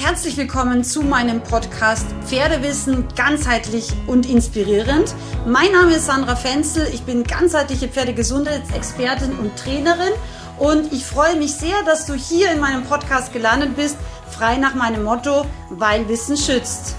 Herzlich willkommen zu meinem Podcast Pferdewissen ganzheitlich und inspirierend. Mein Name ist Sandra Fenzel, ich bin ganzheitliche Pferdegesundheitsexpertin und Trainerin und ich freue mich sehr, dass du hier in meinem Podcast gelandet bist, frei nach meinem Motto, weil Wissen schützt.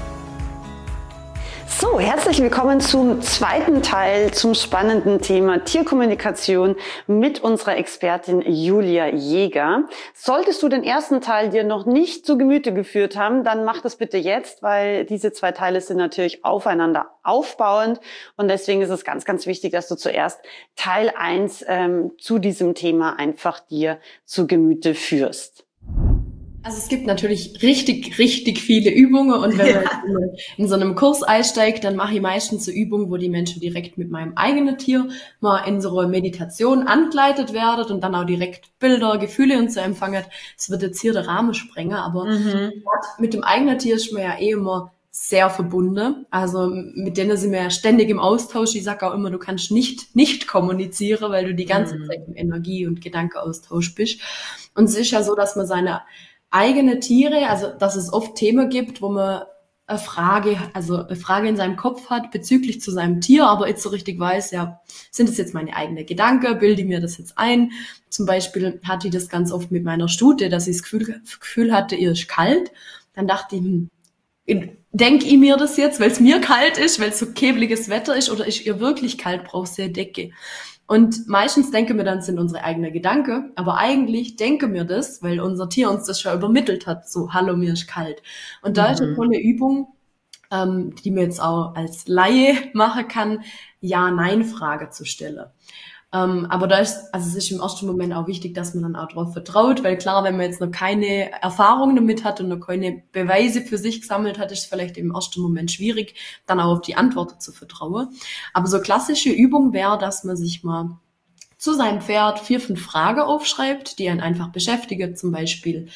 So, herzlich willkommen zum zweiten Teil zum spannenden Thema Tierkommunikation mit unserer Expertin Julia Jäger. Solltest du den ersten Teil dir noch nicht zu Gemüte geführt haben, dann mach das bitte jetzt, weil diese zwei Teile sind natürlich aufeinander aufbauend und deswegen ist es ganz, ganz wichtig, dass du zuerst Teil 1 zu diesem Thema einfach dir zu Gemüte führst. Also es gibt natürlich richtig viele Übungen und wenn man in so einem Kurs einsteigt, dann mache ich meistens so Übungen, wo die Menschen direkt mit meinem eigenen Tier mal in so eine Meditation angeleitet werden und dann auch direkt Bilder, Gefühle und so empfangen. Es wird jetzt hier der Rahmen sprengen, aber mit dem eigenen Tier ist man ja eh immer sehr verbunden. Also mit denen sind wir ja ständig im Austausch. Ich sage auch immer, du kannst nicht kommunizieren, weil du die ganze Zeit im Energie- und Gedankenaustausch bist. Und es ist ja so, dass man seine eigene Tiere, also dass es oft Themen gibt, wo man eine Frage in seinem Kopf hat bezüglich zu seinem Tier, aber jetzt so richtig weiß, ja, sind das jetzt meine eigenen Gedanken, bilde ich mir das jetzt ein? Zum Beispiel hatte ich das ganz oft mit meiner Stute, dass ich das Gefühl hatte, ihr ist kalt. Dann dachte ich, denke ich mir das jetzt, weil es mir kalt ist, weil es so kebliges Wetter ist, oder ist ihr wirklich kalt, braucht sie eine Decke? Und meistens denken wir dann, sind unsere eigenen Gedanken, aber eigentlich denken wir das, weil unser Tier uns das schon übermittelt hat, so, hallo, mir ist kalt. Und da ist eine tolle Übung, die man jetzt auch als Laie machen kann, Ja-Nein-Frage zu stellen. Aber da ist, also es ist im ersten Moment auch wichtig, dass man dann auch darauf vertraut, weil klar, wenn man jetzt noch keine Erfahrung damit hat und noch keine Beweise für sich gesammelt hat, ist es vielleicht im ersten Moment schwierig, dann auch auf die Antworten zu vertrauen. Aber so klassische Übung wäre, dass man sich mal zu seinem Pferd 4, 5 Fragen aufschreibt, die einen einfach beschäftigen, zum Beispiel,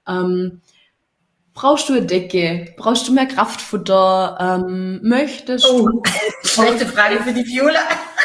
brauchst du eine Decke? Brauchst du mehr Kraftfutter? Möchtest du... Schlechte Frage für die Viola.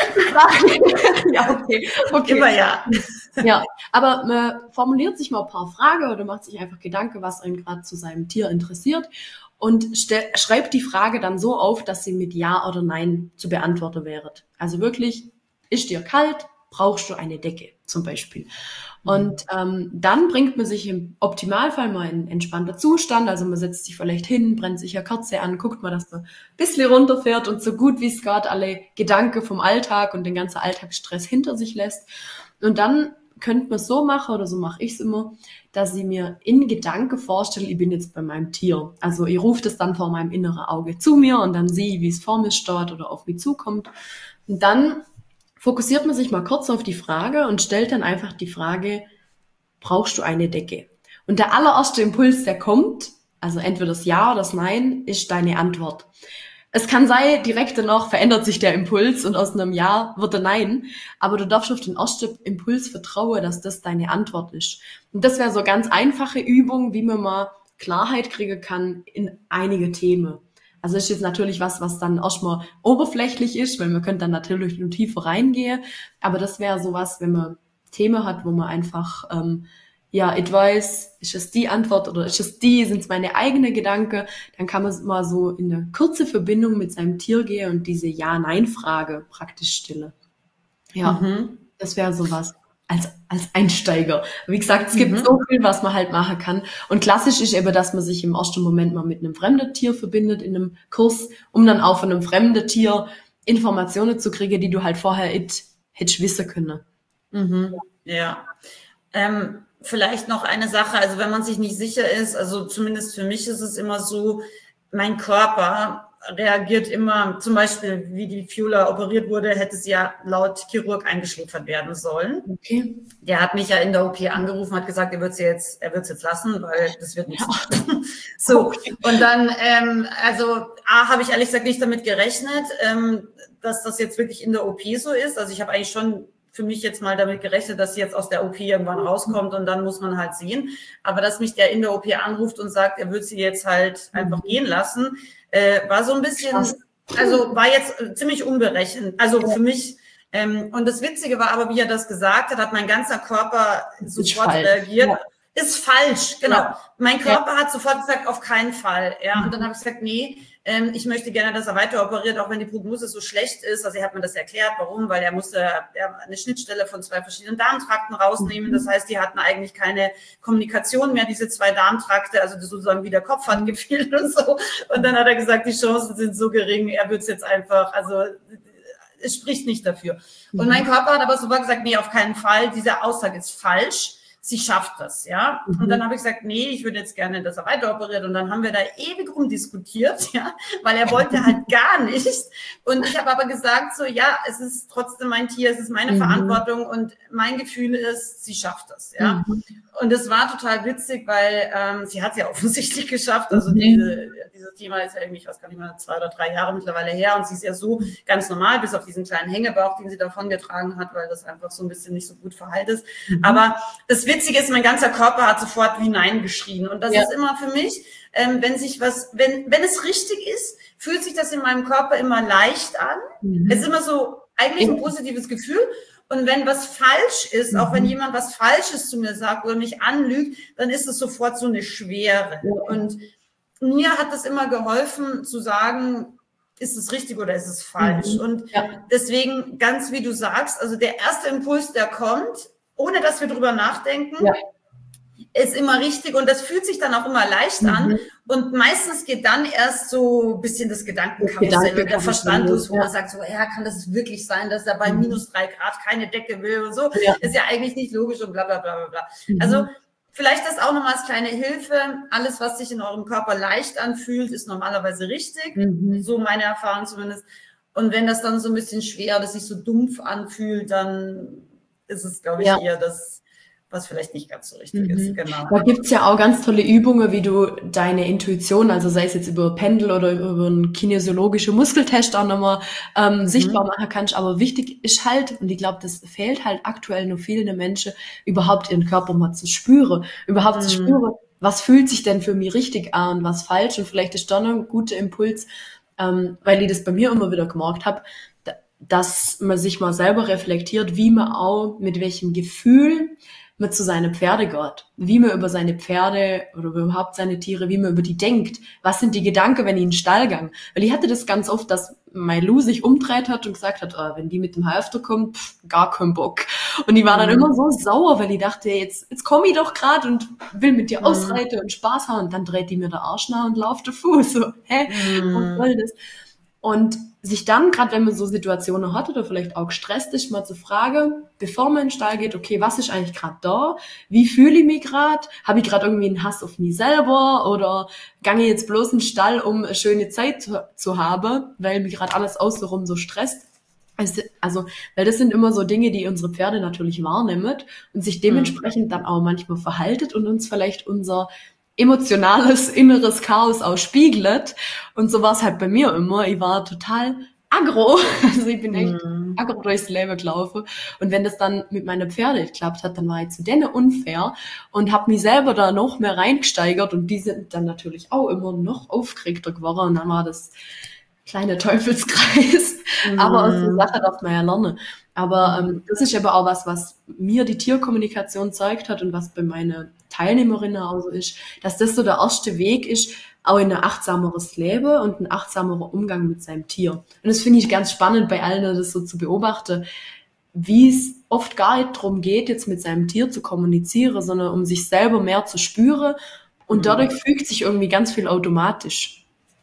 Ja, okay. Immer ja. Ja, aber man formuliert sich mal ein paar Fragen oder macht sich einfach Gedanken, was einen gerade zu seinem Tier interessiert und schreibt die Frage dann so auf, dass sie mit Ja oder Nein zu beantworten wäre. Also wirklich, ist dir kalt? Brauchst du eine Decke zum Beispiel? Und dann bringt man sich im Optimalfall mal in entspannter Zustand, also man setzt sich vielleicht hin, brennt sich eine Kerze an, guckt mal, dass man ein bisschen runterfährt und so gut wie es geht alle Gedanken vom Alltag und den ganzen Alltagsstress hinter sich lässt. Und dann könnte man so machen, oder so mache ich es immer, dass ich mir in Gedanken vorstelle, ich bin jetzt bei meinem Tier. Also ich rufe das dann vor meinem inneren Auge zu mir und dann sehe ich, wie es vor mir steht oder auf mich zukommt. Und dann fokussiert man sich mal kurz auf die Frage und stellt dann einfach die Frage, brauchst du eine Decke? Und der allererste Impuls, der kommt, also entweder das Ja oder das Nein, ist deine Antwort. Es kann sein, direkt danach verändert sich der Impuls und aus einem Ja wird ein Nein, aber du darfst auf den ersten Impuls vertrauen, dass das deine Antwort ist. Und das wäre so eine ganz einfache Übung, wie man mal Klarheit kriegen kann in einige Themen. Also ist jetzt natürlich was dann erstmal oberflächlich ist, weil man könnte dann natürlich noch tiefer reingehen, aber das wäre sowas, wenn man Themen hat, wo man einfach, ich weiß, ist es die Antwort oder ist es die, sind es meine eigenen Gedanken, dann kann man mal so in eine kurze Verbindung mit seinem Tier gehen und diese Ja-Nein-Frage praktisch stellen. Ja, das wäre sowas. Als Einsteiger. Wie gesagt, es gibt so viel, was man halt machen kann. Und klassisch ist eben, dass man sich im ersten Moment mal mit einem fremden Tier verbindet in einem Kurs, um dann auch von einem fremden Tier Informationen zu kriegen, die du halt vorher hättest wissen können. Ja. Vielleicht noch eine Sache, also wenn man sich nicht sicher ist, also zumindest für mich ist es immer so, mein Körper reagiert immer, zum Beispiel, wie die Viola operiert wurde, hätte sie ja laut Chirurg eingeschläfert werden sollen. Okay. Der hat mich ja in der OP angerufen, hat gesagt, er wird es jetzt lassen, weil das wird nichts. Ja. So, okay. Und dann, habe ich ehrlich gesagt nicht damit gerechnet, dass das jetzt wirklich in der OP so ist. Also ich habe eigentlich schon für mich jetzt mal damit gerechnet, dass sie jetzt aus der OP irgendwann rauskommt und dann muss man halt sehen. Aber dass mich der in der OP anruft und sagt, er wird sie jetzt halt einfach gehen lassen, war so ein bisschen, also war jetzt ziemlich unberechnet. Also für mich, und das Witzige war aber, wie er das gesagt hat, hat mein ganzer Körper sofort reagiert. Ja. ist falsch, genau. Ja. Mein Körper hat sofort gesagt, auf keinen Fall. Ja, und dann habe ich gesagt, nee, ich möchte gerne, dass er weiter operiert, auch wenn die Prognose so schlecht ist. Also er hat mir das erklärt, warum, weil er musste eine Schnittstelle von 2 verschiedenen Darmtrakten rausnehmen. Das heißt, die hatten eigentlich keine Kommunikation mehr, diese 2 Darmtrakte, also sozusagen wie der Kopf hat gefehlt und so. Und dann hat er gesagt, die Chancen sind so gering, er wird es jetzt einfach, also es spricht nicht dafür. Und mein Körper hat aber sofort gesagt, nee, auf keinen Fall, diese Aussage ist falsch. Sie schafft das, ja. Und dann habe ich gesagt, nee, ich würde jetzt gerne, dass er weiter operiert. Und dann haben wir da ewig rumdiskutiert, ja, weil er wollte halt gar nicht. Und ich habe aber gesagt, so, ja, es ist trotzdem mein Tier, es ist meine Verantwortung und mein Gefühl ist, sie schafft das, ja. Und es war total witzig, weil sie hat es ja offensichtlich geschafft. Also dieses Thema ist ja irgendwie, ich weiß gar nicht mehr, 2 oder 3 Jahre mittlerweile her. Und sie ist ja so ganz normal, bis auf diesen kleinen Hängebauch, den sie davongetragen hat, weil das einfach so ein bisschen nicht so gut verheilt ist. Aber das Witzige ist, mein ganzer Körper hat sofort wie Nein geschrien. Und das ist immer für mich, wenn es richtig ist, fühlt sich das in meinem Körper immer leicht an. Es ist immer so eigentlich ein positives Gefühl. Und wenn was falsch ist, auch wenn jemand was Falsches zu mir sagt oder mich anlügt, dann ist es sofort so eine Schwere. Und mir hat das immer geholfen zu sagen, ist es richtig oder ist es falsch? Und deswegen, ganz wie du sagst, also der erste Impuls, der kommt, ohne dass wir drüber nachdenken, ist immer richtig und das fühlt sich dann auch immer leicht an und meistens geht dann erst so ein bisschen das Gedankenkarussell und der Verstand los, wo man sagt so, ja, kann das wirklich sein, dass er bei minus 3 Grad keine Decke will und so, ist ja eigentlich nicht logisch und bla bla bla bla bla. Also vielleicht das auch nochmal als kleine Hilfe, alles, was sich in eurem Körper leicht anfühlt, ist normalerweise richtig, so meine Erfahrung zumindest, und wenn das dann so ein bisschen schwer, dass sich so dumpf anfühlt, dann ist es, glaube ich, eher das, was vielleicht nicht ganz so richtig ist. Genau. Da gibt's ja auch ganz tolle Übungen, wie du deine Intuition, also sei es jetzt über Pendel oder über einen kinesiologischen Muskeltest auch nochmal sichtbar machen kannst. Aber wichtig ist halt, und ich glaube, das fehlt halt aktuell nur vielen Menschen, überhaupt ihren Körper mal zu spüren. Überhaupt zu spüren, was fühlt sich denn für mich richtig an und was falsch. Und vielleicht ist da noch ein guter Impuls, weil ich das bei mir immer wieder gemerkt habe, dass man sich mal selber reflektiert, wie man auch, mit welchem Gefühl man zu seinen Pferde geht, wie man über seine Pferde oder überhaupt seine Tiere, wie man über die denkt. Was sind die Gedanken, wenn ich in den Stall gang? Weil ich hatte das ganz oft, dass mein Lou sich umdreht hat und gesagt hat, wenn die mit dem Halfter kommt, gar keinen Bock. Und ich war dann immer so sauer, weil ich dachte, jetzt komme ich doch gerade und will mit dir ausreiten und Spaß haben. Und dann dreht die mir der Arsch nach und lauft der Fuß. So, was soll das? Und sich dann, gerade wenn man so Situationen hat oder vielleicht auch gestresst ist, mal zu fragen, bevor man in den Stall geht, okay, was ist eigentlich gerade da? Wie fühle ich mich gerade? Habe ich gerade irgendwie einen Hass auf mich selber? Oder gange ich jetzt bloß in den Stall, um eine schöne Zeit zu haben, weil mich gerade alles außenrum so stresst? Also, weil das sind immer so Dinge, die unsere Pferde natürlich wahrnehmen und sich dementsprechend dann auch manchmal verhaltet und uns vielleicht unser emotionales, inneres Chaos ausspiegelt. Und so war es halt bei mir immer. Ich war total aggro. Also ich bin echt aggro durchs Leben gelaufen. Und wenn das dann mit meinen Pferden geklappt hat, dann war ich zu denen unfair und habe mich selber da noch mehr reingesteigert. Und die sind dann natürlich auch immer noch aufgeregter geworden. Und dann war das kleine Teufelskreis. Aber aus der Sache darf man ja lernen. Aber das ist aber auch was mir die Tierkommunikation zeigt hat und was bei meinen Teilnehmerinnen auch so ist, dass das so der erste Weg ist, auch in ein achtsameres Leben und ein achtsamerer Umgang mit seinem Tier. Und das finde ich ganz spannend bei allen, das so zu beobachten, wie es oft gar nicht darum geht, jetzt mit seinem Tier zu kommunizieren, sondern um sich selber mehr zu spüren. Und dadurch fügt sich irgendwie ganz viel automatisch.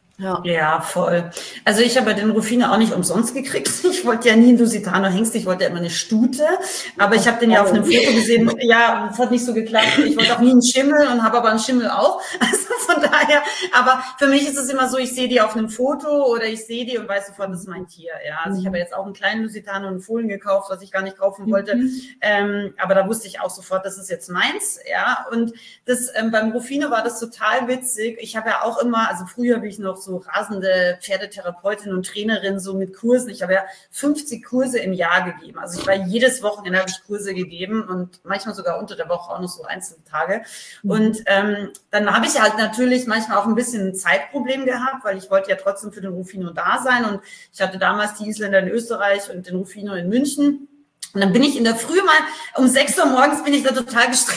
Ja, voll. Also ich habe den Rufino auch nicht umsonst gekriegt. Ich wollte ja nie einen Lusitano Hengst, ich wollte ja immer eine Stute. Aber ich habe den ja auf einem Foto gesehen. Ja, das hat nicht so geklappt. Ich wollte auch nie einen Schimmel und habe aber einen Schimmel auch. Also von daher, aber für mich ist es immer so, ich sehe die auf einem Foto oder ich sehe die und weiß sofort, das ist mein Tier. Ja, also ich habe jetzt auch einen kleinen Lusitano und einen Fohlen gekauft, was ich gar nicht kaufen wollte. Aber da wusste ich auch sofort, das ist jetzt meins. Ja, und das beim Rufino war das total witzig. Ich habe ja auch immer, also früher habe ich noch so rasende Pferdetherapeutin und Trainerin so mit Kursen. Ich habe ja 50 Kurse im Jahr gegeben. Also ich war jedes Wochenende habe ich Kurse gegeben und manchmal sogar unter der Woche auch noch so einzelne Tage. Und dann habe ich halt natürlich manchmal auch ein bisschen ein Zeitproblem gehabt, weil ich wollte ja trotzdem für den Rufino da sein und ich hatte damals die Isländer in Österreich und den Rufino in München. Und dann bin ich in der Früh mal, um 6 Uhr morgens bin ich da total gestresst. Dann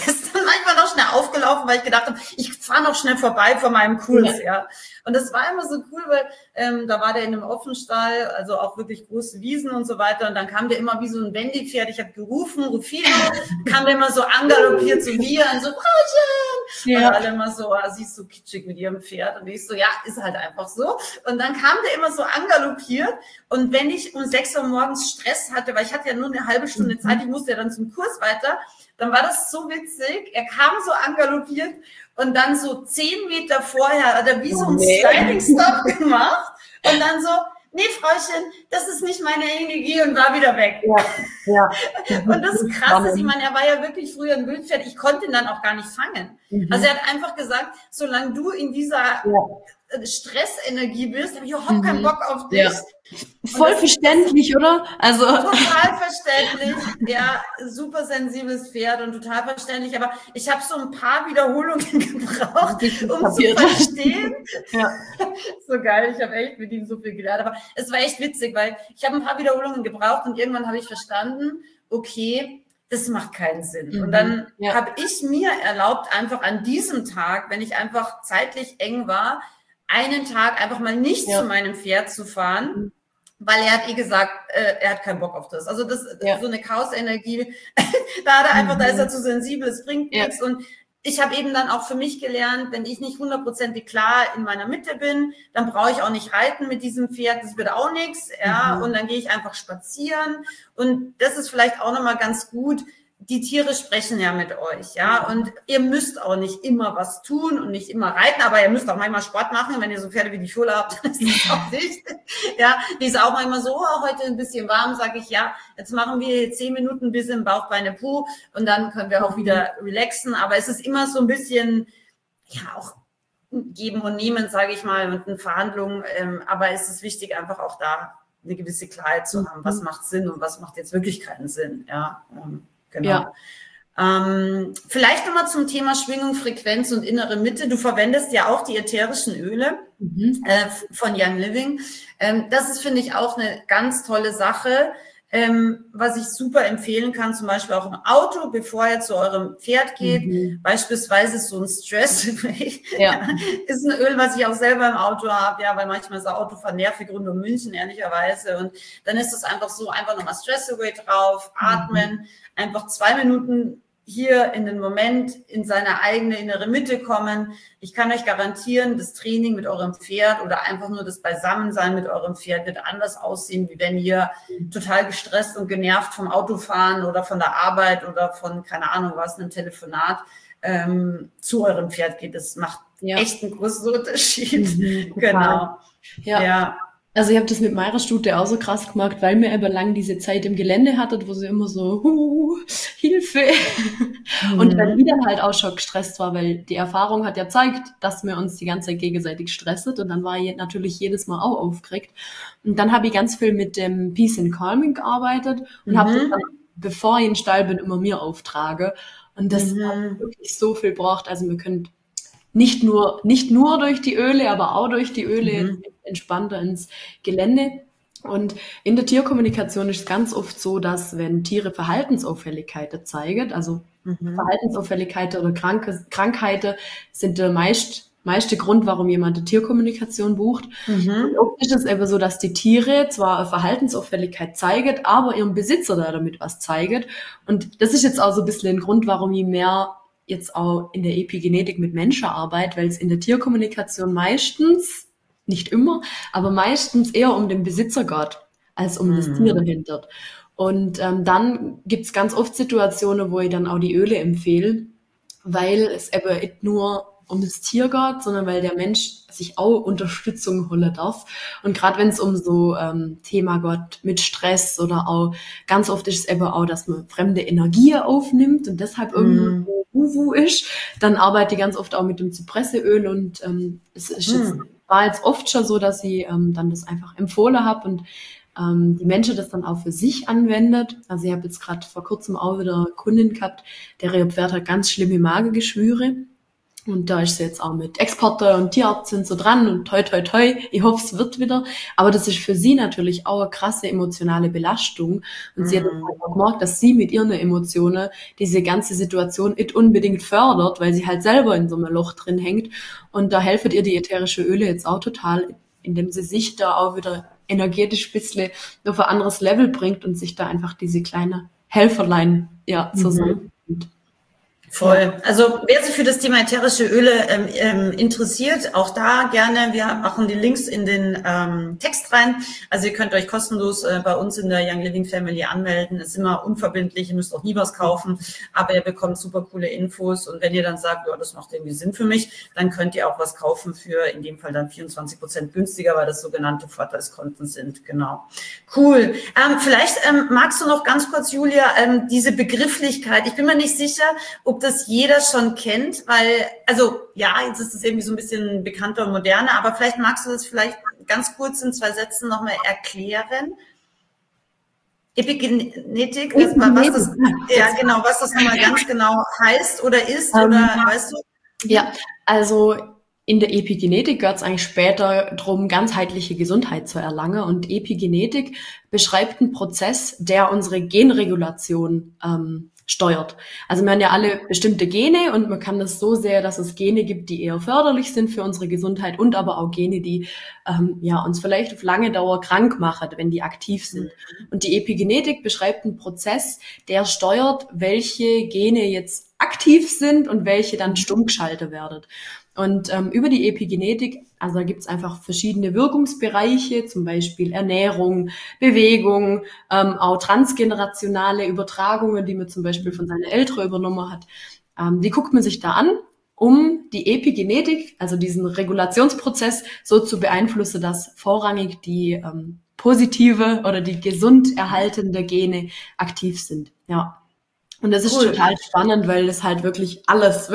manchmal noch schnell aufgelaufen, weil ich gedacht habe, ich fahre noch schnell vorbei von meinem Kurs, ja. Und das war immer so cool, weil da war der in einem Offenstall, also auch wirklich große Wiesen und so weiter. Und dann kam der immer wie so ein Wendy-Pferd. Ich habe gerufen, Rufino, kam der immer so angaloppiert zu mir und so, Frauchen! Ja. Und alle immer so, sie ist so kitschig mit ihrem Pferd. Und ich so, ja, ist halt einfach so. Und dann kam der immer so angaloppiert. Und wenn ich um 6 Uhr morgens Stress hatte, weil ich hatte ja nur eine halbe Stunde Zeit, ich musste ja dann zum Kurs weiter, dann war das so witzig. Er kam so angaloppiert und dann so 10 Meter vorher hat er wie so einen Sliding Stop gemacht und dann so, nee, Frauchen, das ist nicht meine Energie und war wieder weg. Ja. Und das Krasse ist, ich meine, er war ja wirklich früher ein Wildpferd, ich konnte ihn dann auch gar nicht fangen. Also er hat einfach gesagt, solange du in dieser Stressenergie bist, habe ich überhaupt keinen Bock auf dich. Ja. Voll verständlich, oder? Also total verständlich. Ja, super sensibles Pferd und total verständlich. Aber ich habe so ein paar Wiederholungen gebraucht, um zu verstehen. Ja. So geil, ich habe echt mit ihm so viel gelernt. Aber es war echt witzig, weil ich habe ein paar Wiederholungen gebraucht und irgendwann habe ich verstanden, okay, das macht keinen Sinn. Und dann habe ich mir erlaubt, einfach an diesem Tag, wenn ich einfach zeitlich eng war, einen Tag einfach mal nicht zu meinem Pferd zu fahren, weil er hat gesagt, er hat keinen Bock auf das. Also das so eine Chaos-Energie, da hat er einfach, da ist er zu sensibel, es bringt nichts. Und ich habe eben dann auch für mich gelernt, wenn ich nicht 100% klar in meiner Mitte bin, dann brauche ich auch nicht reiten mit diesem Pferd, das wird auch nichts. Ja, und dann gehe ich einfach spazieren. Und das ist vielleicht auch nochmal ganz gut. Die Tiere sprechen ja mit euch, ja, und ihr müsst auch nicht immer was tun und nicht immer reiten, aber ihr müsst auch manchmal Sport machen, wenn ihr so Pferde wie die Schule habt, das ist auch wichtig, ja, die ist auch manchmal so, heute ein bisschen warm, sage ich, ja, jetzt machen wir 10 Minuten bis im Bauch, Beine, Po und dann können wir auch wieder relaxen, aber es ist immer so ein bisschen, ja, auch geben und nehmen, sage ich mal, und eine Verhandlung, aber es ist wichtig, einfach auch da eine gewisse Klarheit zu haben, was macht Sinn und was macht jetzt wirklich keinen Sinn, ja, genau. Ja. Vielleicht nochmal zum Thema Schwingung, Frequenz und innere Mitte. Du verwendest ja auch die ätherischen Öle von Young Living. Das ist, finde ich, auch eine ganz tolle Sache, was ich super empfehlen kann, zum Beispiel auch im Auto, bevor ihr zu eurem Pferd geht. Beispielsweise so ein Stress ist ein Öl, was ich auch selber im Auto habe, ja, weil manchmal ist das Autofahren nervig rund um München, ehrlicherweise. Und dann ist es einfach so, einfach nochmal Stress Away drauf, atmen, einfach 2 Minuten hier in den Moment, in seine eigene innere Mitte kommen. Ich kann euch garantieren, das Training mit eurem Pferd oder einfach nur das Beisammensein mit eurem Pferd wird anders aussehen, wie wenn ihr total gestresst und genervt vom Autofahren oder von der Arbeit oder von, keine Ahnung was, einem Telefonat zu eurem Pferd geht. Das macht echt einen großen Unterschied. Genau. Ja. Also ich habe das mit meiner Stute auch so krass gemacht, weil wir eben lang diese Zeit im Gelände hattet, wo sie immer so, Hilfe. Und dann wieder halt auch schon gestresst war, weil die Erfahrung hat ja gezeigt, dass wir uns die ganze Zeit gegenseitig stresset und dann war ich natürlich jedes Mal auch aufgeregt. Und dann habe ich ganz viel mit dem Peace and Calming gearbeitet und habe das dann, bevor ich in den Stall bin, immer mir auftrage. Und das hat wirklich so viel gebraucht. Also wir können nicht nur durch die Öle, aber auch durch die Öle entspannter ins Gelände. Und in der Tierkommunikation ist es ganz oft so, dass wenn Tiere Verhaltensauffälligkeiten zeigen, also Verhaltensauffälligkeiten oder Krankheiten sind der meiste Grund, warum jemand eine Tierkommunikation bucht. Und oft ist es eben so, dass die Tiere zwar eine Verhaltensauffälligkeit zeigen, aber ihrem Besitzer da damit was zeigen. Und das ist jetzt auch so ein bisschen ein Grund, warum ich mehr jetzt auch in der Epigenetik mit Menschen arbeite, weil es in der Tierkommunikation meistens, nicht immer, aber meistens eher um den Besitzer geht, als um das Tier dahinter. Und dann gibt's ganz oft Situationen, wo ich dann auch die Öle empfehle, weil es eben nicht nur um das Tier geht, sondern weil der Mensch sich auch Unterstützung holen darf. Und gerade wenn es um so Thema geht mit Stress oder auch, ganz oft ist es eben auch, dass man fremde Energie aufnimmt und deshalb irgendwo Uwu ist, dann arbeite ich ganz oft auch mit dem Zypresseöl und es ist war jetzt oft schon so, dass ich dann das einfach empfohlen habe und die Menschen das dann auch für sich anwendet. Also ich habe jetzt gerade vor kurzem auch wieder eine Kundin gehabt, der ihr Pferd hat ganz schlimme Magengeschwüre. Und da ist sie jetzt auch mit Exporte und Tierarzt sind so dran und toi, toi, toi. Ich hoffe, es wird wieder. Aber das ist für sie natürlich auch eine krasse emotionale Belastung. Und sie hat auch gemerkt, dass sie mit ihren Emotionen diese ganze Situation nicht unbedingt fördert, weil sie halt selber in so einem Loch drin hängt. Und da helfen ihr die ätherische Öle jetzt auch total, indem sie sich da auch wieder energetisch ein bisschen auf ein anderes Level bringt und sich da einfach diese kleine Helferlein zusammen. Voll. Also wer sich für das Thema ätherische Öle interessiert, auch da gerne. Wir machen die Links in den Text rein. Also ihr könnt euch kostenlos bei uns in der Young Living Family anmelden. Ist immer unverbindlich, ihr müsst auch nie was kaufen, aber ihr bekommt super coole Infos. Und wenn ihr dann sagt, ja, das macht irgendwie Sinn für mich, dann könnt ihr auch was kaufen für in dem Fall dann 24% günstiger, weil das sogenannte Vorteilskonten sind. Genau. Cool. Vielleicht magst du noch ganz kurz, Julia, diese Begrifflichkeit. Ich bin mir nicht sicher, ob das jeder schon kennt, weil, also ja, jetzt ist es irgendwie so ein bisschen bekannter und moderner, aber vielleicht magst du das vielleicht ganz kurz in 2 Sätzen nochmal erklären. Epigenetik, was das, ja genau, was das nochmal ganz genau heißt oder ist, oder weißt du? Ja, also in der Epigenetik geht es eigentlich später darum, ganzheitliche Gesundheit zu erlangen. Und Epigenetik beschreibt einen Prozess, der unsere Genregulation steuert. Also wir haben ja alle bestimmte Gene und man kann das so sehen, dass es Gene gibt, die eher förderlich sind für unsere Gesundheit und aber auch Gene, die uns vielleicht auf lange Dauer krank machen, wenn die aktiv sind. Und die Epigenetik beschreibt einen Prozess, der steuert, welche Gene jetzt aktiv sind und welche dann stumm geschaltet werden. Und über die Epigenetik, also da gibt's einfach verschiedene Wirkungsbereiche, zum Beispiel Ernährung, Bewegung, auch transgenerationale Übertragungen, die man zum Beispiel von seinen Eltern übernommen hat. Die guckt man sich da an, um die Epigenetik, also diesen Regulationsprozess, so zu beeinflussen, dass vorrangig die positive oder die gesund erhaltende Gene aktiv sind. Ja. Und das ist total spannend, weil das halt wirklich alles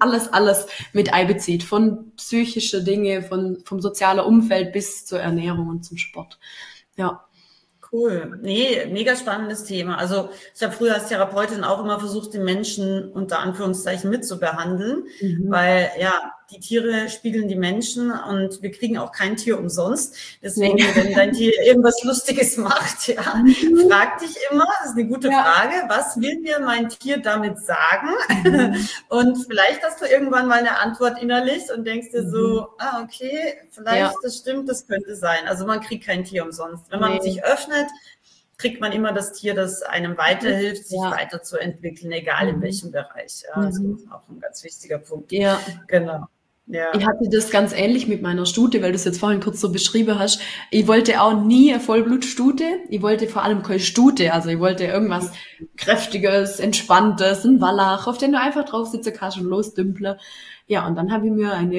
mit einbezieht. Von psychische Dinge, vom sozialen Umfeld bis zur Ernährung und zum Sport. Ja. Cool. Nee, mega spannendes Thema. Also ich habe früher als Therapeutin auch immer versucht, den Menschen unter Anführungszeichen mitzubehandeln, weil ja, die Tiere spiegeln die Menschen und wir kriegen auch kein Tier umsonst. Deswegen, wenn dein Tier irgendwas Lustiges macht, ja, frag dich immer, das ist eine gute Frage, was will mir mein Tier damit sagen? Und vielleicht hast du irgendwann mal eine Antwort innerlich und denkst dir so, okay, vielleicht das stimmt, das könnte sein. Also man kriegt kein Tier umsonst. Wenn man sich öffnet, kriegt man immer das Tier, das einem weiterhilft, sich weiterzuentwickeln, egal in welchem Bereich. Ja, also das ist auch ein ganz wichtiger Punkt. Ja. Genau. Ja. Ich hatte das ganz ähnlich mit meiner Stute, weil du es jetzt vorhin kurz so beschrieben hast. Ich wollte auch nie eine Vollblutstute. Ich wollte vor allem keine Stute. Also ich wollte irgendwas Kräftiges, Entspanntes, ein Wallach, auf den du einfach drauf sitzen kannst und losdümpeln. Ja, und dann habe ich mir eine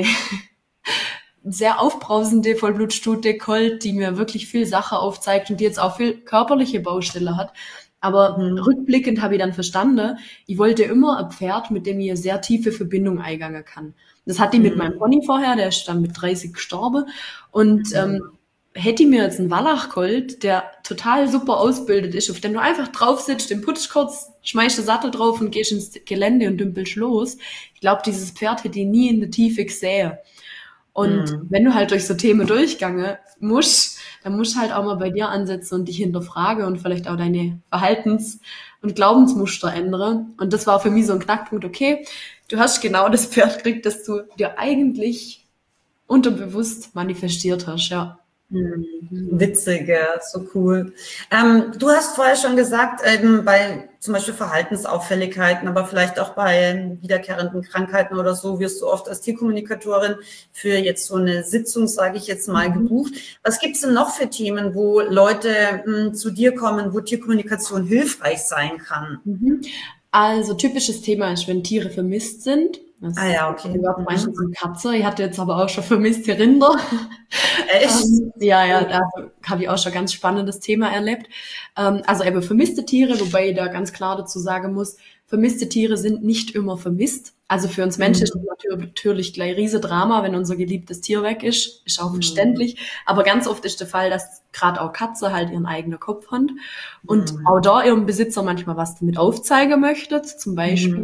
sehr aufbrausende Vollblutstute geholt, die mir wirklich viel Sache aufzeigt und die jetzt auch viel körperliche Baustelle hat. Aber rückblickend habe ich dann verstanden, ich wollte immer ein Pferd, mit dem ich eine sehr tiefe Verbindung eingangen kann. Das hatte ich mit meinem Pony vorher, der ist dann mit 30 gestorben. Und hätte ich mir jetzt einen Wallach geholt, der total super ausgebildet ist, auf dem du einfach drauf sitzt, den putzt kurz, schmeißt den Sattel drauf und gehst ins Gelände und dümpelst los. Ich glaube, dieses Pferd hätte ich nie in der Tiefe gesehen. Und wenn du halt durch so Themen durchgangen musst, dann musst du halt auch mal bei dir ansetzen und dich hinterfragen und vielleicht auch deine Verhaltens- und Glaubensmuster ändern. Und das war für mich so ein Knackpunkt, okay, du hast genau das Pferd gekriegt, das du dir eigentlich unterbewusst manifestiert hast, ja. Witzig, ja, so cool. Du hast vorher schon gesagt, bei zum Beispiel Verhaltensauffälligkeiten, aber vielleicht auch bei wiederkehrenden Krankheiten oder so, wirst du oft als Tierkommunikatorin für jetzt so eine Sitzung, sage ich jetzt mal, gebucht. Was gibt's denn noch für Themen, wo Leute zu dir kommen, wo Tierkommunikation hilfreich sein kann? Also typisches Thema ist, wenn Tiere vermisst sind. Das okay. Meistens eine Katze. Ich hatte jetzt aber auch schon vermisste Rinder. Echt? Da habe ich auch schon ganz spannendes Thema erlebt. Also eben vermisste Tiere, wobei ich da ganz klar dazu sagen muss, vermisste Tiere sind nicht immer vermisst. Also für uns Menschen ist das natürlich gleich riese Drama, wenn unser geliebtes Tier weg ist auch verständlich. Aber ganz oft ist der Fall, dass gerade auch Katze halt ihren eigenen Kopf hat und auch da ihrem Besitzer manchmal was damit aufzeigen möchte. Zum Beispiel,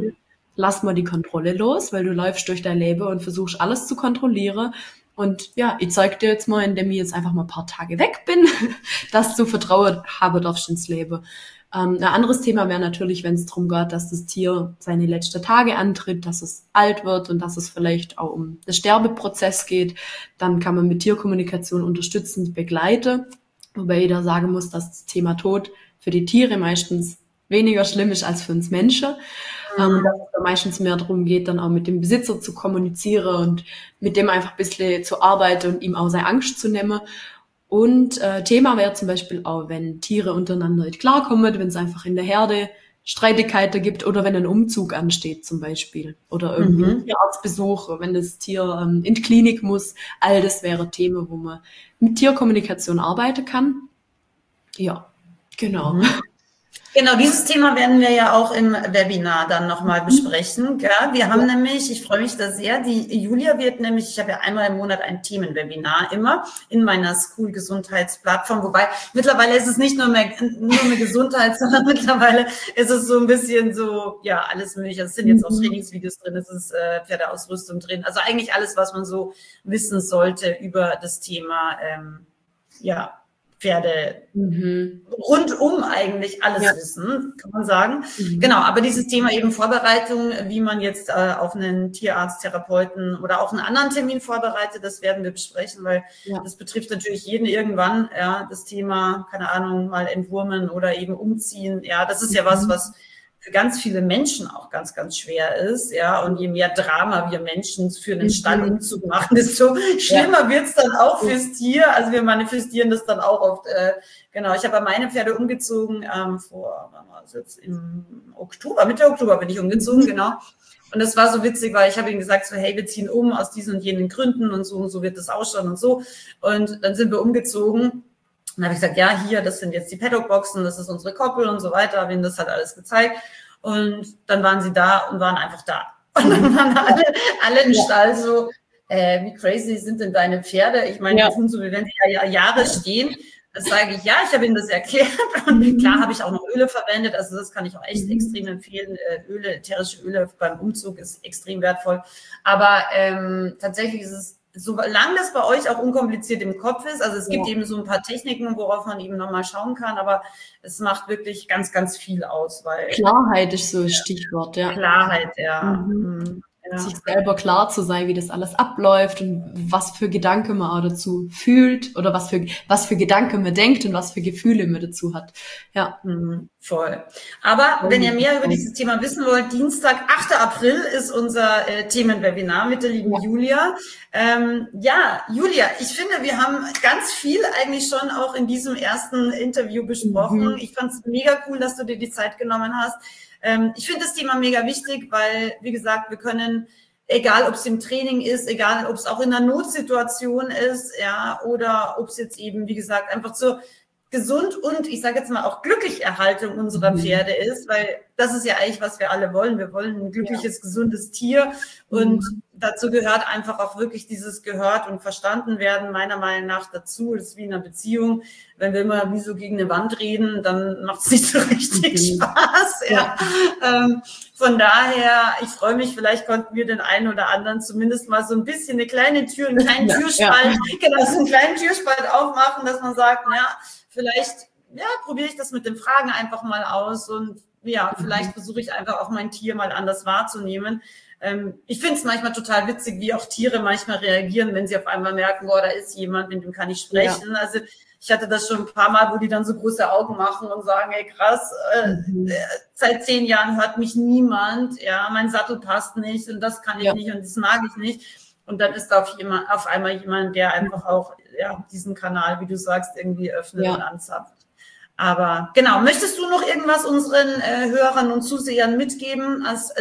lass mal die Kontrolle los, weil du läufst durch dein Leben und versuchst alles zu kontrollieren. Und ja, ich zeig dir jetzt mal, indem ich jetzt einfach mal ein paar Tage weg bin, dass du Vertrauen haben darfst ins Leben. Ein anderes Thema wäre natürlich, wenn es darum geht, dass das Tier seine letzten Tage antritt, dass es alt wird und dass es vielleicht auch um den Sterbeprozess geht. Dann kann man mit Tierkommunikation unterstützend begleiten. Wobei jeder sagen muss, dass das Thema Tod für die Tiere meistens weniger schlimm ist als für uns Menschen. Dass es da meistens mehr darum geht, dann auch mit dem Besitzer zu kommunizieren und mit dem einfach ein bisschen zu arbeiten und ihm auch seine Angst zu nehmen. Und Thema wäre zum Beispiel auch, wenn Tiere untereinander nicht klarkommen, wenn es einfach in der Herde Streitigkeiten gibt oder wenn ein Umzug ansteht zum Beispiel. Oder irgendwie ein Tierarztbesuch, wenn das Tier in die Klinik muss. All das wäre Themen, wo man mit Tierkommunikation arbeiten kann. Ja, genau. Genau, dieses Thema werden wir ja auch im Webinar dann nochmal besprechen. Ja, wir haben nämlich, ich freue mich da sehr, die Julia wird nämlich, ich habe ja einmal im Monat ein Themenwebinar immer in meiner School-Gesundheitsplattform, wobei mittlerweile ist es nicht nur mehr Gesundheit, sondern mittlerweile ist es so ein bisschen so, ja, alles mögliche. Es sind jetzt auch Trainingsvideos drin, es ist Pferdeausrüstung drin, also eigentlich alles, was man so wissen sollte über das Thema, ja, Pferde rundum eigentlich alles wissen, kann man sagen. Genau, aber dieses Thema eben Vorbereitung, wie man jetzt auf einen Tierarzt, Therapeuten oder auch einen anderen Termin vorbereitet, das werden wir besprechen, weil das betrifft natürlich jeden irgendwann, ja, das Thema, keine Ahnung, mal entwurmen oder eben umziehen, ja, das ist ja was für ganz viele Menschen auch ganz, ganz schwer ist, ja, und je mehr Drama wir Menschen für einen Stallumzug machen, desto schlimmer wird's dann auch fürs Tier, also wir manifestieren das dann auch oft, genau, ich habe meine Pferde umgezogen vor, wann war das jetzt, im Oktober, Mitte Oktober bin ich umgezogen, genau, und das war so witzig, weil ich habe ihnen gesagt, so, hey, wir ziehen um aus diesen und jenen Gründen und so wird das ausschauen und so, und dann sind wir umgezogen. Dann habe ich gesagt, ja, hier, das sind jetzt die Paddock-Boxen, das ist unsere Koppel und so weiter, habe ihnen das halt alles gezeigt. Und dann waren sie da und waren einfach da. Und dann waren alle im Stall so, wie crazy sind denn deine Pferde? Ich meine, die sind so, wie wenn sie ja Jahre stehen. Das sage ich, ja, ich habe ihnen das erklärt. Und klar habe ich auch noch Öle verwendet, also das kann ich auch echt extrem empfehlen. Öle, ätherische Öle beim Umzug ist extrem wertvoll. Aber tatsächlich ist es, solange das bei euch auch unkompliziert im Kopf ist, also es gibt eben so ein paar Techniken, worauf man eben nochmal schauen kann, aber es macht wirklich ganz, ganz viel aus, weil Klarheit ist so ein Stichwort, ja. Klarheit, ja. Sich selber klar zu sein, wie das alles abläuft und was für Gedanken man auch dazu fühlt oder was für Gedanken man denkt und was für Gefühle man dazu hat. Ja. Voll. Aber wenn ihr mehr über dieses Thema wissen wollt, Dienstag, 8. April ist unser Themenwebinar mit der lieben Julia. Ja, Julia, ich finde, wir haben ganz viel eigentlich schon auch in diesem ersten Interview besprochen. Ich fand es mega cool, dass du dir die Zeit genommen hast. Ich finde das Thema mega wichtig, weil, wie gesagt, wir können, egal ob es im Training ist, egal ob es auch in einer Notsituation ist, ja, oder ob es jetzt eben, wie gesagt, einfach zur gesund und, ich sage jetzt mal, auch glücklich Erhaltung unserer Pferde ist, weil das ist ja eigentlich, was wir alle wollen. Wir wollen ein glückliches, gesundes Tier und dazu gehört einfach auch wirklich dieses gehört und verstanden werden, meiner Meinung nach dazu. Das ist wie in einer Beziehung. Wenn wir immer wie so gegen eine Wand reden, dann macht es nicht so richtig Spaß. Ja. Von daher, ich freue mich, vielleicht konnten wir den einen oder anderen zumindest mal so ein bisschen eine kleine Tür, einen kleinen Türspalt, genau, so einen kleinen Türspalt aufmachen, dass man sagt, ja, vielleicht, ja, probiere ich das mit den Fragen einfach mal aus und ja, vielleicht versuche ich einfach auch mein Tier mal anders wahrzunehmen. Ich finde es manchmal total witzig, wie auch Tiere manchmal reagieren, wenn sie auf einmal merken, boah, da ist jemand, mit dem kann ich sprechen. Also ich hatte das schon ein paar Mal, wo die dann so große Augen machen und sagen, ey krass, seit 10 Jahren hört mich niemand, ja, mein Sattel passt nicht und das kann ich nicht und das mag ich nicht. Und dann ist da auf einmal jemand, der einfach auch diesen Kanal, wie du sagst, irgendwie öffnet und anzapft. Aber genau, möchtest du noch irgendwas unseren Hörern und Zusehern mitgeben als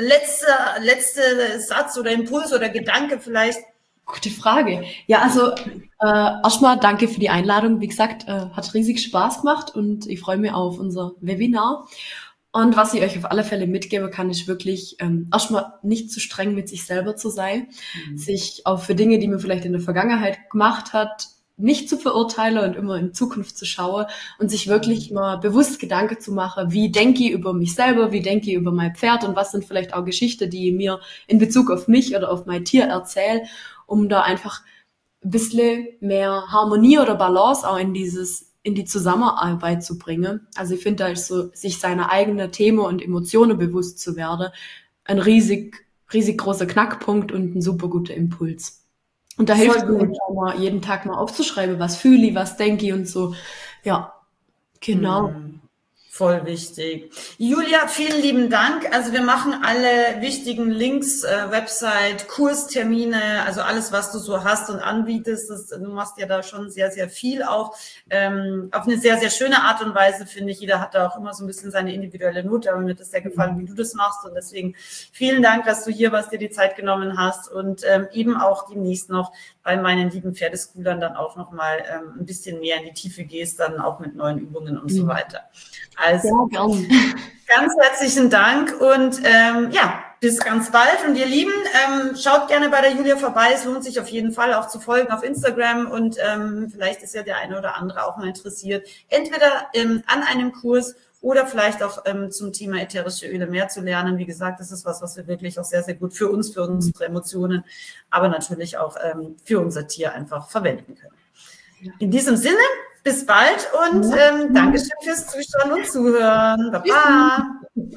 letzter Satz oder Impuls oder Gedanke vielleicht? Gute Frage. Ja, also erstmal danke für die Einladung. Wie gesagt, hat riesig Spaß gemacht und ich freue mich auf unser Webinar. Und was ich euch auf alle Fälle mitgeben kann, ist wirklich erstmal nicht zu streng mit sich selber zu sein, sich auch für Dinge, die man vielleicht in der Vergangenheit gemacht hat, nicht zu verurteilen und immer in Zukunft zu schauen und sich wirklich mal bewusst Gedanken zu machen, wie denke ich über mich selber, wie denke ich über mein Pferd und was sind vielleicht auch Geschichten, die ich mir in Bezug auf mich oder auf mein Tier erzähle, um da einfach ein bisschen mehr Harmonie oder Balance auch in die Zusammenarbeit zu bringen. Also ich finde, da ist so, sich seiner eigenen Themen und Emotionen bewusst zu werden, ein riesig großer Knackpunkt und ein super guter Impuls. Und da hilft es auch mal, jeden Tag mal aufzuschreiben, was fühle ich, was denke ich und so. Ja, genau. Voll wichtig. Julia, vielen lieben Dank. Also wir machen alle wichtigen Links, Website, Kurstermine, also alles, was du so hast und anbietest. Du machst ja da schon sehr, sehr viel auch. Auf eine sehr, sehr schöne Art und Weise, finde ich. Jeder hat da auch immer so ein bisschen seine individuelle Note, aber mir hat es sehr gefallen, wie du das machst. Und deswegen vielen Dank, dass du hier warst, dir die Zeit genommen hast und eben auch demnächst noch bei meinen lieben Pferdeschoolern dann auch nochmal ein bisschen mehr in die Tiefe gehst, dann auch mit neuen Übungen und so weiter. Also ganz herzlichen Dank und bis ganz bald. Und ihr Lieben, schaut gerne bei der Julia vorbei. Es lohnt sich auf jeden Fall auch zu folgen auf Instagram und vielleicht ist ja der eine oder andere auch mal interessiert, entweder an einem Kurs oder vielleicht auch zum Thema ätherische Öle mehr zu lernen. Wie gesagt, das ist was wir wirklich auch sehr, sehr gut für uns, für unsere Emotionen, aber natürlich auch für unser Tier einfach verwenden können. In diesem Sinne, bis bald und Dankeschön fürs Zuschauen und Zuhören. Baba!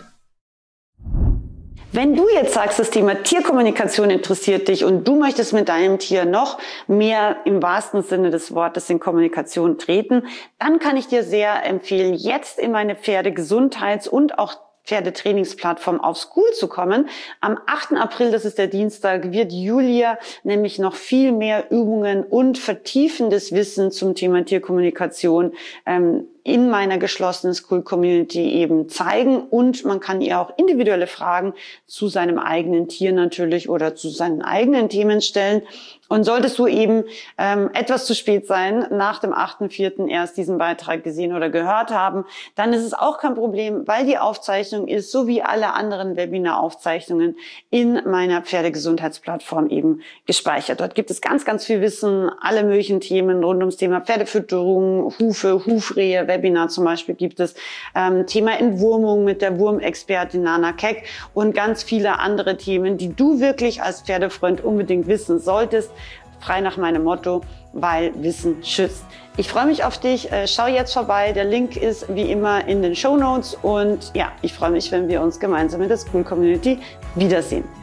Wenn du jetzt sagst, das Thema Tierkommunikation interessiert dich und du möchtest mit deinem Tier noch mehr im wahrsten Sinne des Wortes in Kommunikation treten, dann kann ich dir sehr empfehlen, jetzt in meine Pferdegesundheits- und auch Pferdetrainingsplattform auf School zu kommen. Am 8. April, das ist der Dienstag, wird Julia nämlich noch viel mehr Übungen und vertiefendes Wissen zum Thema Tierkommunikation in meiner geschlossenen School-Community eben zeigen und man kann ihr auch individuelle Fragen zu seinem eigenen Tier natürlich oder zu seinen eigenen Themen stellen. Und solltest du eben etwas zu spät sein, nach dem 8.4. erst diesen Beitrag gesehen oder gehört haben, dann ist es auch kein Problem, weil die Aufzeichnung ist, so wie alle anderen Webinar-Aufzeichnungen, in meiner Pferdegesundheitsplattform eben gespeichert. Dort gibt es ganz, ganz viel Wissen, alle möglichen Themen rund ums Thema Pferdefütterung, Hufe, Hufrehe, Webinar zum Beispiel gibt es, Thema Entwurmung mit der Wurmexpertin Nana Keck und ganz viele andere Themen, die du wirklich als Pferdefreund unbedingt wissen solltest. Frei nach meinem Motto, weil Wissen schützt. Ich freue mich auf dich. Schau jetzt vorbei. Der Link ist wie immer in den Shownotes und ja, ich freue mich, wenn wir uns gemeinsam in der School Community wiedersehen.